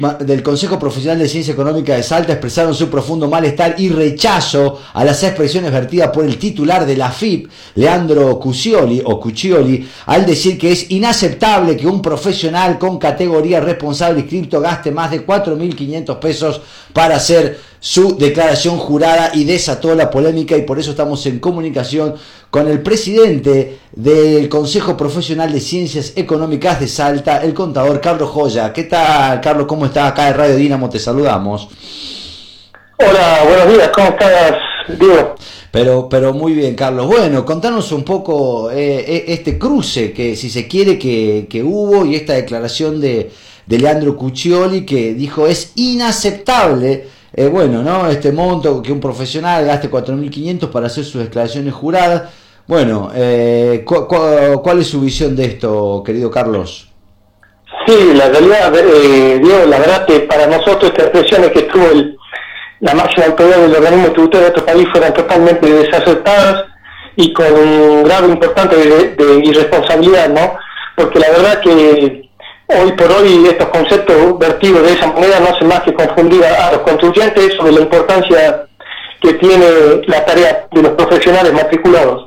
del Consejo Profesional de Ciencia Económica de Salta expresaron su profundo malestar y rechazo a las expresiones vertidas por el titular de la AFIP, Leandro Cuccioli, al decir que es inaceptable que un profesional con categoría responsable inscripto gaste más de 4.500 pesos para hacer su declaración jurada, y desató la polémica, y por eso estamos en comunicación con el presidente del Consejo Profesional de Ciencias Económicas de Salta, el contador Carlos Joya. ¿Qué tal, Carlos? ¿Cómo estás? Acá de Radio Dínamo te saludamos. Hola, buenos días, ¿cómo estás, Diego? Pero muy bien, Carlos. Bueno, contanos un poco este cruce que, si se quiere, que hubo, y esta declaración de Leandro Cuccioli, que dijo es inaceptable ¿no? Este monto, que un profesional gaste 4.500 para hacer sus declaraciones juradas. Bueno, ¿cuál es su visión de esto, querido Carlos? Sí, la realidad, Diego, la verdad que para nosotros estas expresiones que tuvo la máxima autoridad del organismo tributario de nuestro país fueron totalmente desacertadas y con un grado importante de irresponsabilidad, ¿no? Porque la verdad que hoy por hoy estos conceptos vertidos de esa manera no hacen más que confundir a los contribuyentes sobre la importancia que tiene la tarea de los profesionales matriculados.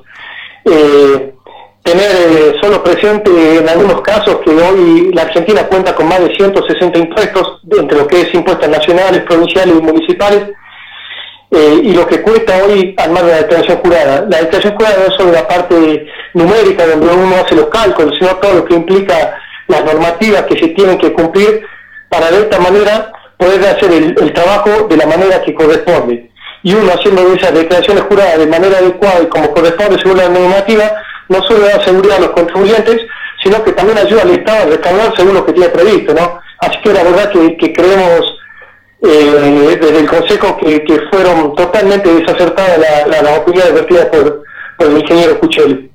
Tener solo presente en algunos casos que hoy la Argentina cuenta con más de 160 impuestos, entre lo que es impuestos nacionales, provinciales y municipales, y lo que cuesta hoy armar una declaración jurada. La declaración jurada no es solo la parte numérica donde uno hace los cálculos, sino todo lo que implica las normativas que se tienen que cumplir para de esta manera poder hacer el trabajo de la manera que corresponde. Y uno haciendo esas declaraciones juradas de manera adecuada y como corresponde según la normativa, no solo da seguridad a los contribuyentes, sino que también ayuda al Estado a recaudar según lo que tiene previsto, ¿no? Así que la verdad que creemos desde el Consejo que fueron totalmente desacertadas las opiniones vertidas por el ingeniero Cuccioli.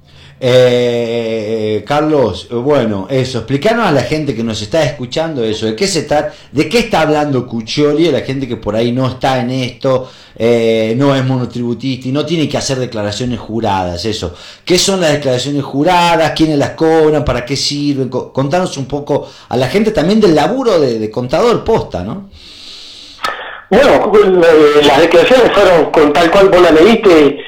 Carlos, bueno, eso, explicanos a la gente que nos está escuchando eso, de qué está hablando Cuccioli, a la gente que por ahí no está en esto, no es monotributista y no tiene que hacer declaraciones juradas, eso. ¿Qué son las declaraciones juradas? ¿Quiénes las cobran? ¿Para qué sirven? Contanos un poco a la gente también del laburo de contador posta, ¿no? Bueno, las declaraciones fueron con tal cual vos la leíste.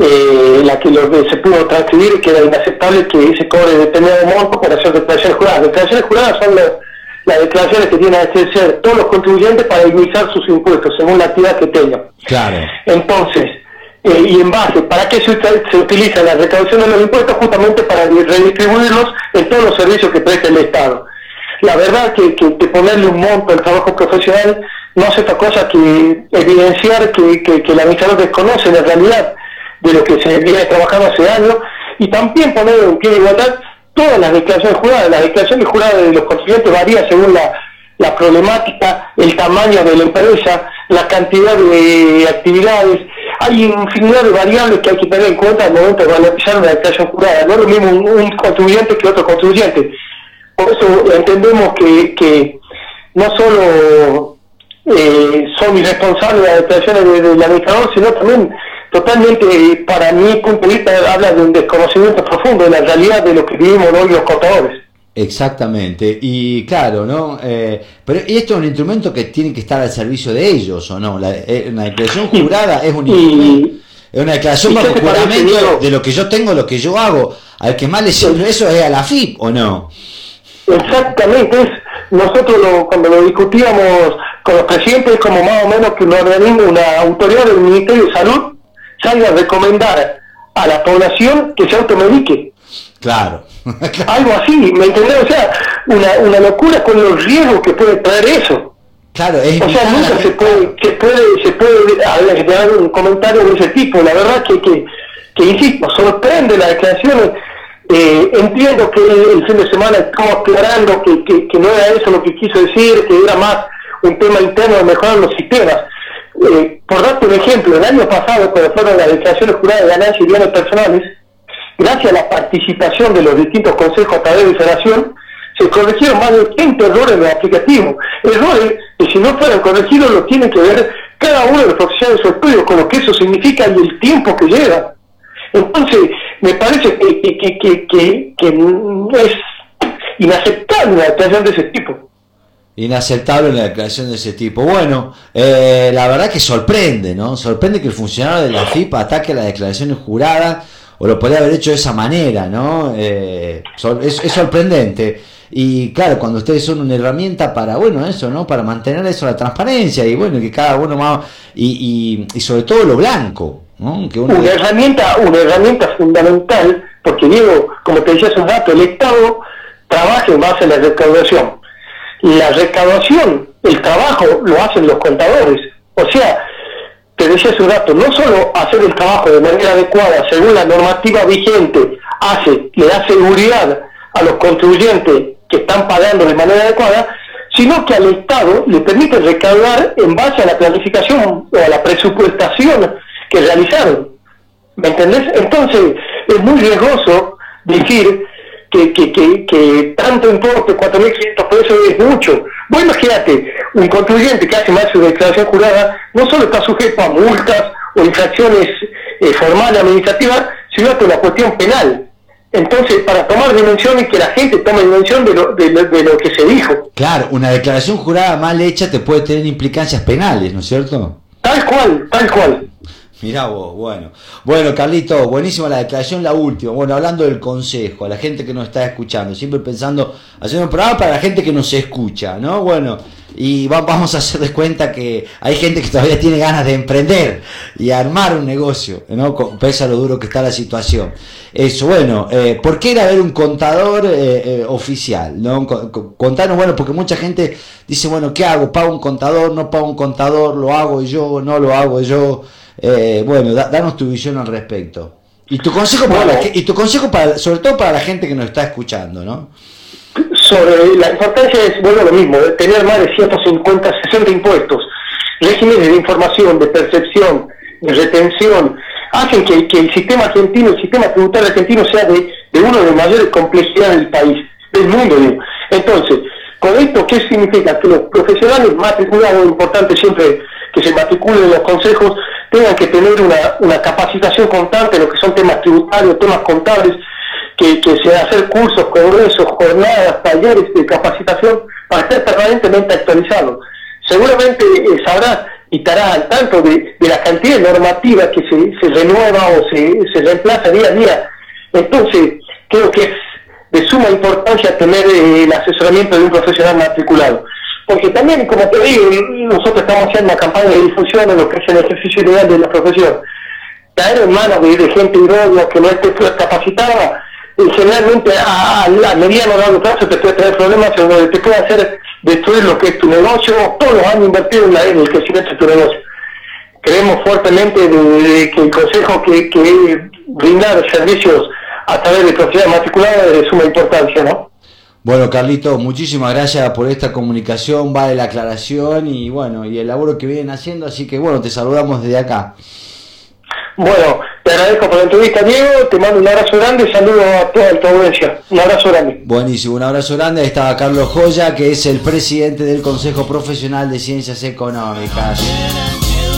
Lo que se pudo transcribir, que era inaceptable que se cobre determinado monto para hacer declaraciones juradas. Declaraciones juradas son las declaraciones que tienen que hacer todos los contribuyentes para indemnizar sus impuestos según la actividad que tengan. Claro. Entonces, y en base, ¿para qué se utiliza la recaudación de los impuestos? Justamente para redistribuirlos en todos los servicios que presta el Estado. La verdad que ponerle un monto al trabajo profesional no hace otra cosa que evidenciar que el administrador desconoce la realidad de lo que se viene trabajando hace años, y también poner en pie de igualdad todas las declaraciones juradas. Las declaraciones juradas de los contribuyentes varían según la problemática, el tamaño de la empresa, la cantidad de actividades. Hay infinidad de variables que hay que tener en cuenta al momento de realizar una declaración jurada. No es lo mismo un contribuyente que otro contribuyente. Por eso entendemos que no solo son irresponsables las declaraciones del administrador, sino también totalmente, para mi punto de vista, habla de un desconocimiento profundo de la realidad de lo que vivimos hoy los contadores. Exactamente, y claro, ¿no? Pero esto es un instrumento que tiene que estar al servicio de ellos, ¿o no? Una declaración jurada es un instrumento, es una declaración bajo juramento de lo que yo tengo, lo que yo hago. Al que más le sirve eso es a la AFIP, ¿o no? Exactamente, nosotros cuando lo discutíamos con los presidentes, es como más o menos que una autoridad del Ministerio de Salud salga a recomendar a la población que se automedique. Claro. Algo así, ¿me entendés? O sea, una locura con los riesgos que puede traer eso. Claro, es o sea, nunca se puede dar un comentario de ese tipo. La verdad que insisto, sorprende las declaraciones. Entiendo que el fin de semana estamos aclarando que no era eso lo que quiso decir, que era más un tema interno de mejorar los sistemas. Por darte un ejemplo, el año pasado, cuando fueron las declaraciones juradas de ganancias y bienes personales, gracias a la participación de los distintos consejos a través de federación, se corrigieron más de 30 errores en el aplicativo. Errores que si no fueran corregidos los tienen que ver cada uno de los profesionales de su estudio, con lo que eso significa y el tiempo que lleva. Entonces, me parece que es inaceptable una declaración de ese tipo. Inaceptable una declaración de ese tipo. Bueno, la verdad que sorprende, ¿no? Sorprende que el funcionario de la FIP ataque las declaraciones juradas, o lo podría haber hecho de esa manera, ¿no? Es sorprendente. Y claro, cuando ustedes son una herramienta para, bueno, eso, ¿no? Para mantener eso, la transparencia, y bueno, que cada uno más, y sobre todo lo blanco, ¿no? Que uno... una herramienta fundamental, porque Diego, como te decía hace un rato, el Estado trabaja en base a la recaudación. La recaudación, el trabajo lo hacen los contadores. O sea, te decía hace un rato, no solo hacer el trabajo de manera adecuada según la normativa vigente le da seguridad a los contribuyentes que están pagando de manera adecuada, sino que al Estado le permite recaudar en base a la planificación o a la presupuestación que realizaron. ¿Me entendés? Entonces, es muy riesgoso decir que tanto importe, 4.500 pesos, es mucho. Vos imagínate, un contribuyente que hace mal su declaración jurada no solo está sujeto a multas o infracciones formales administrativas, sino a una cuestión penal. Entonces, para tomar dimensión y que la gente tome dimensión de lo que se dijo. Claro, una declaración jurada mal hecha te puede tener implicancias penales, ¿no es cierto? Tal cual. Mirá vos, bueno Carlito, buenísima la declaración, la última. Bueno, hablando del consejo, a la gente que nos está escuchando, siempre pensando, hacer un programa para la gente que nos escucha, ¿no? Bueno, y vamos a hacer de cuenta que hay gente que todavía tiene ganas de emprender y armar un negocio, ¿no? Pese a lo duro que está la situación. Eso, bueno, ¿por qué ir a ver un contador oficial? ¿No? Contanos, bueno, porque mucha gente dice, bueno, ¿qué hago? ¿Pago un contador? ¿No pago un contador? ¿Lo hago yo? ¿No lo hago yo? Bueno, danos tu visión al respecto. Y tu consejo sobre todo para la gente que nos está escuchando, ¿no? Sobre la importancia es, bueno, lo mismo, de tener más de 150, 60 impuestos, regímenes de información, de percepción, de retención, hacen que el sistema argentino, el sistema tributario argentino sea de uno de las mayores complejidades del país, del mundo, digo. Entonces, con esto, ¿qué significa? Que los profesionales matriculados, importante siempre que se matriculen en los consejos, tengan que tener una capacitación constante en lo que son temas tributarios, temas contables, que se hacer cursos, congresos, jornadas, talleres de capacitación para estar permanentemente actualizados. Seguramente sabrás y estarás al tanto de la cantidad de normativa que se renueva o se reemplaza día a día. Entonces, creo que es de suma importancia tener el asesoramiento de un profesional matriculado. Porque también, como te digo, nosotros estamos haciendo una campaña de difusión en lo que es el ejercicio legal de la profesión. Caer en manos de gente idónea que no esté capacitada, generalmente a mediano o largo plazo te puede traer problemas en donde te puede hacer destruir lo que es tu negocio, todos los años invertido en el crecimiento de tu negocio. Creemos fuertemente de que el consejo que brindar servicios a través de profesionales matriculados es de suma importancia, ¿no? Bueno, Carlito, muchísimas gracias por esta comunicación, vale la aclaración y bueno, y el laboro que vienen haciendo, así que bueno, te saludamos desde acá. Bueno, te agradezco por la entrevista, Diego, te mando un abrazo grande y saludo a toda tu audiencia. Un abrazo grande. Buenísimo, un abrazo grande. Ahí estaba Carlos Joya, que es el presidente del Consejo Profesional de Ciencias Económicas.